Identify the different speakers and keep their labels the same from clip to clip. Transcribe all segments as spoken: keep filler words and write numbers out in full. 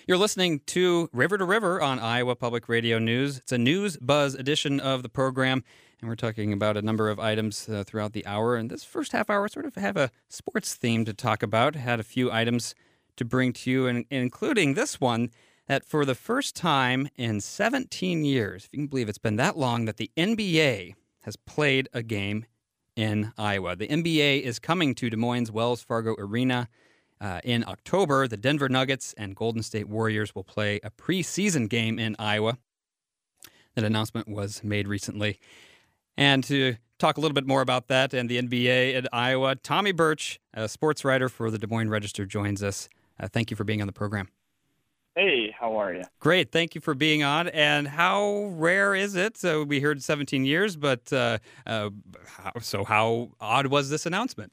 Speaker 1: You're listening to River to River on Iowa Public Radio News. It's a news buzz edition of the program, and we're talking about a number of items uh, throughout the hour. And this first half hour sort of have a sports theme to talk about. Had a few items to bring to you, and including this one, that for the first time in seventeen years, if you can believe it's been that long, that the N B A has played a game in Iowa. The N B A is coming to Des Moines Wells Fargo Arena uh, in October. The Denver Nuggets and Golden State Warriors will play a preseason game in Iowa. That announcement was made recently. And to talk a little bit more about that and the N B A in Iowa, Tommy Birch, a sports writer for the Des Moines Register, joins us. Uh, thank you for being on the program.
Speaker 2: Hey, how are you?
Speaker 1: Great. Thank you for being on. And how rare is it? So we heard seventeen years, but uh, uh, how, so how odd was this announcement?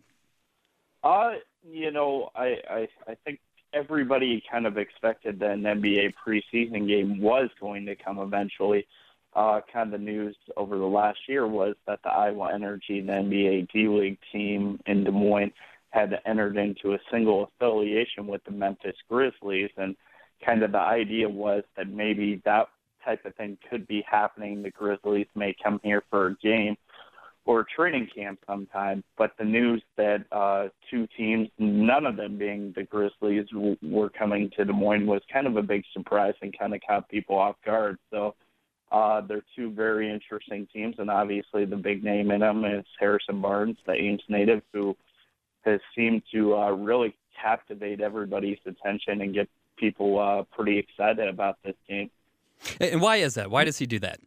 Speaker 2: Uh, you know, I, I I think everybody kind of expected that an N B A preseason game was going to come eventually. Uh, kind of the news over the last year was that the Iowa Energy, the N B A D-League team in Des Moines, had entered into a single affiliation with the Memphis Grizzlies, and kind of the idea was that maybe that type of thing could be happening. The Grizzlies may come here for a game or a training camp sometime. But the news that uh, two teams, none of them being the Grizzlies, w- were coming to Des Moines was kind of a big surprise and kind of caught people off guard. So uh, they're two very interesting teams, and obviously the big name in them is Harrison Barnes, the Ames native, who has seemed to uh, really captivate everybody's attention and get people uh, pretty excited about this game.
Speaker 1: And why is that? Why does he do that?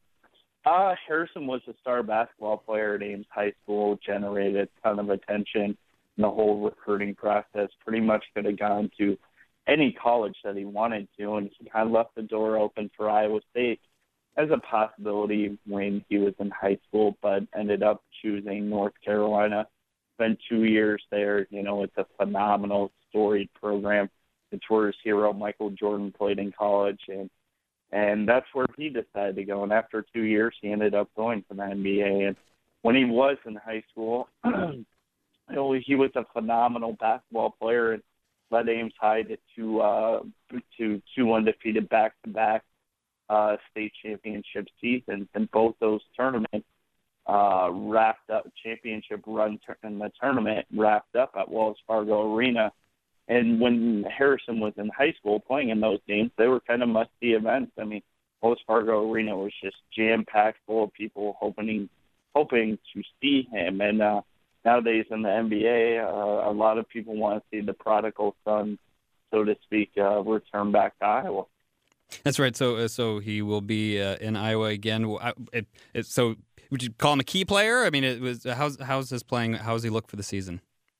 Speaker 2: Uh, Harrison was a star basketball player at Ames High School, generated a ton of attention in the whole recruiting process, pretty much could have gone to any college that he wanted to, and he kind of left the door open for Iowa State as a possibility when he was in high school, but ended up choosing North Carolina. Spent two years there. You know, it's a phenomenal, storied program. It's where his hero Michael Jordan played in college, and and that's where he decided to go. And after two years, he ended up going to the N B A. And when he was in high school, you know, he was a phenomenal basketball player and led Ames High to two, uh, to two undefeated back-to-back uh, state championship seasons. And both those tournaments uh, wrapped up, championship run in the tournament wrapped up at Wells Fargo Arena. And when Harrison was in high school playing in those games, they were kind of must-see events. I mean, Wells Fargo Arena was just jam-packed full of people hoping hoping to see him. And uh, nowadays in the N B A, uh, a lot of people want to see the prodigal son, so to speak, uh, return back to Iowa.
Speaker 1: That's right. So uh, so he will be uh, in Iowa again. Well, I- It, it, so would you call him a key player? I mean, it was how's how's his playing? How does he look for the season?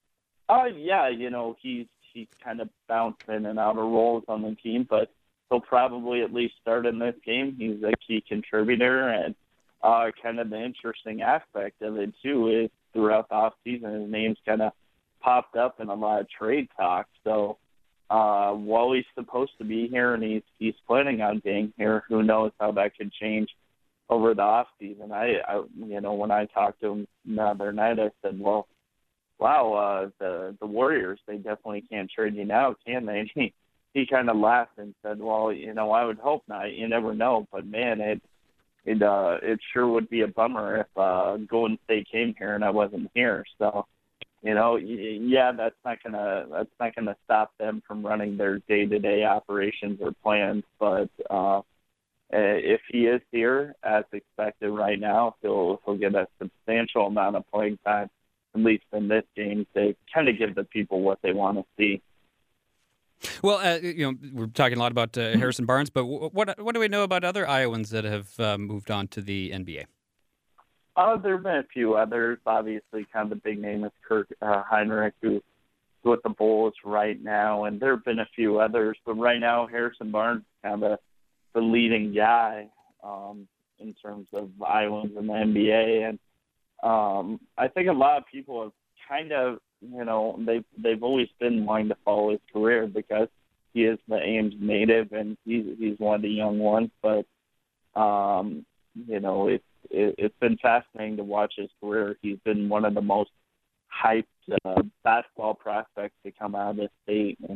Speaker 2: Uh, yeah, you know, he's he's kind of bounced in and out of roles on the team, but he'll probably at least start in this game. He's a key contributor, and uh, kind of the interesting aspect of it, too, is throughout the offseason, his name's kind of popped up in a lot of trade talk. So uh, while he's supposed to be here and he's, he's planning on being here, who knows how that could change over the offseason. I, I, you know, when I talked to him the other night, I said, well, wow, uh, the the Warriors, they definitely can't trade you now, can they? He, he kind of laughed and said, well, you know, I would hope not. You never know. But, man, it it uh, it sure would be a bummer if uh, Golden State came here and I wasn't here. So, you know, yeah, that's not gonna that's not gonna stop them from running their day-to-day operations or plans. But uh, if he is here, as expected right now, he'll he'll get a substantial amount of playing time, at least in this game, to kind of give the people what they want to see.
Speaker 1: Well, uh, you know, we're talking a lot about uh, Harrison Barnes, but w- what what do we know about other Iowans that have uh, moved on to the N B A?
Speaker 2: Uh, there have been a few others. Obviously, kind of the big name is Kirk uh, Heinrich, who's with the Bulls right now, and there have been a few others. But right now, Harrison Barnes is kind of the leading guy um, in terms of Iowans in the N B A, and Um, I think a lot of people have kind of, you know, they've, they've always been wanting to follow his career because he is the Ames native and he's, he's one of the young ones. But, um, you know, it's, it, it's been fascinating to watch his career. He's been one of the most hyped uh, basketball prospects to come out of the state. And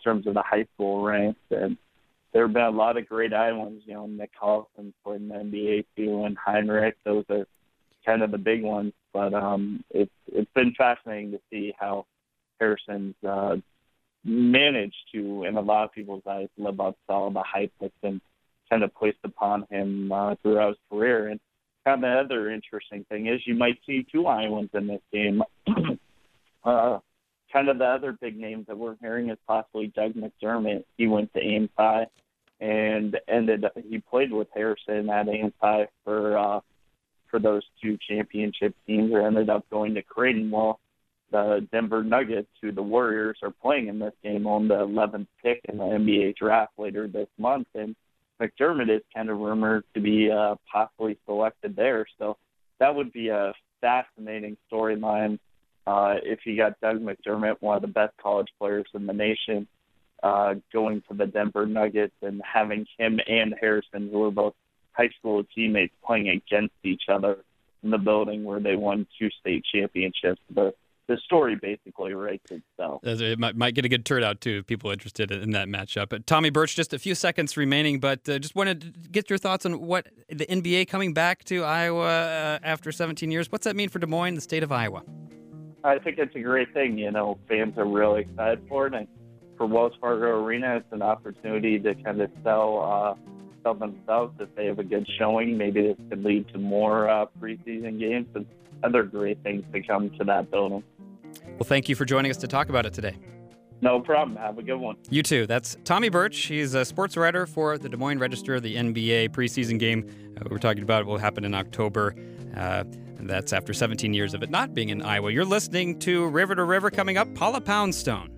Speaker 2: terms of the high school ranks. And there have been a lot of great Iowans, you know, Nick Collison played in the N B A too, and Heinrich. Those are kind of the big ones. But um, it's it's been fascinating to see how Harrison's uh, managed to, in a lot of people's eyes, live up to all the hype that's been kind of placed upon him uh, throughout his career. And kind of the other interesting thing is you might see two Iowans in this game. uh, kind of the other big names that we're hearing is possibly Doug McDermott. He went to Ames High and ended he played with Harrison at Ames High for uh, for those two championship teams, or ended up going to Creighton. Well, the Denver Nuggets, who the Warriors are playing in this game, on the eleventh pick in the N B A draft later this month, and McDermott is kind of rumored to be uh, possibly selected there. So that would be a fascinating storyline uh, if you got Doug McDermott, one of the best college players in the nation, uh, going to the Denver Nuggets, and having him and Harrison, who were both high school teammates, playing against each other in the building where they won two state championships. The the story basically writes itself.
Speaker 1: It might, might get a good turnout, too, if people are interested in that matchup. But Tommy Birch, just a few seconds remaining, but uh, just wanted to get your thoughts on what the N B A coming back to Iowa uh, after seventeen years. What's that mean for Des Moines, the state of Iowa?
Speaker 2: I think it's a great thing. You know, fans are really excited for it. And for Wells Fargo Arena, it's an opportunity to kind of sell, uh, sell themselves if they have a good showing. Maybe this could lead to more uh, preseason games and other great things to come to that building.
Speaker 1: Well, thank you for joining us to talk about it today.
Speaker 2: No problem. Have a good one.
Speaker 1: You too. That's Tommy Birch. He's a sports writer for the Des Moines Register. The N B A preseason game uh, we were talking about will happen in October. Uh, and that's after seventeen years of it not being in Iowa. You're listening to River to River. Coming up, Paula Poundstone.